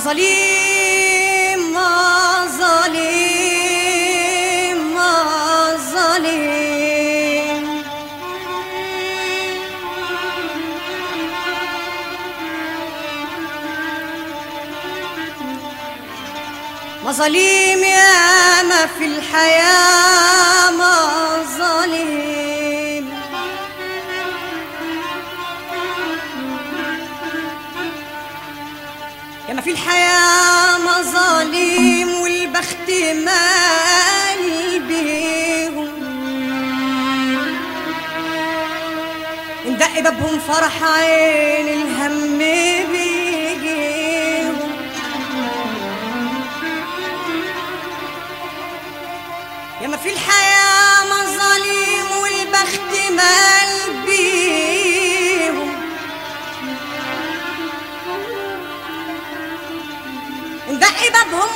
مظالم مظالم مظالم مظالم ياما في الحياة مظالم ياما في الحياة مظالم والبخت مال بيهم ندق بابهم فرح عين الهم بيجيهم ياما في الحياة مظالم والبخت مال بيهم ندق بابهم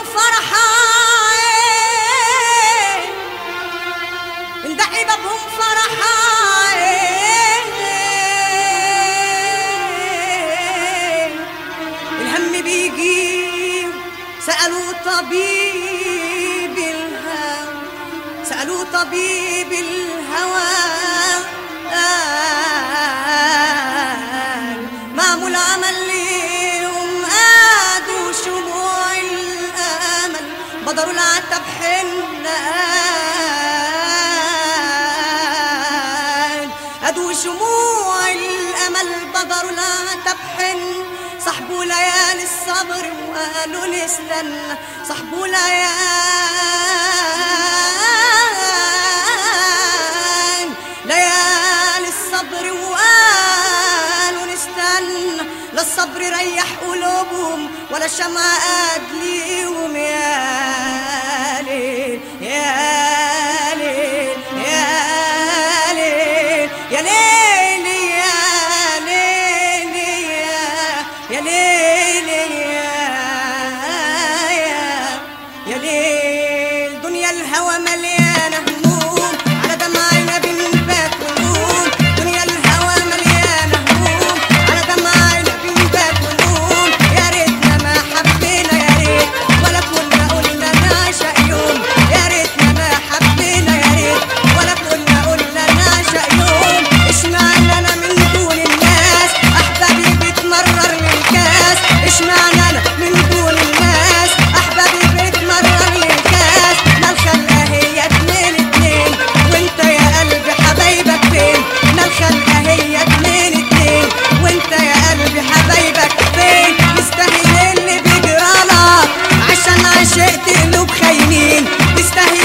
فرحان ندق بابهم فرحان الهم بيجي سألوا طبيب الهوى سألوا طبيب الهوى معمول عمل ليهم قادوا شموع الأمل بدروا العتب حنان قادوا شموع الأمل بدروا العتب حن صحبوا ليالي الصبر وقالوا نستنى صحبوا ليالي الصبر وقالوا نستنى لا الصبر ريح قلوبهم ولا الشمعة قاد ليهم يا ليل يا ليل يا ليل يا ليل يا ليل يا ليل يا ليل دنيا الهوى مليانة هموم على دمعنا بنبات ونقوم دنيا الهوى مليانة هموم على دمعنا بنبات ونقوم يا ريتنا ما حبينا يا ريت ولا كنا قلنا نعشق يوم يا ريتنا ما حبينا يا ريت ولا كنا قلنا نعشق يوم اشمعنى انا من دون الناس احبابي بتمرر للكاس اشمعنى انا من دون الناس احبابي بتمرر للكاس ما الخلقه هي اتنين اتنين وانت يا قلبي حبايبك فين ما الخلقه هي اتنين اتنين وانت يا قلبي حبايبك فين يستاهل اللي بيجرالك عشان عشقت قلوب خاينين تستاهل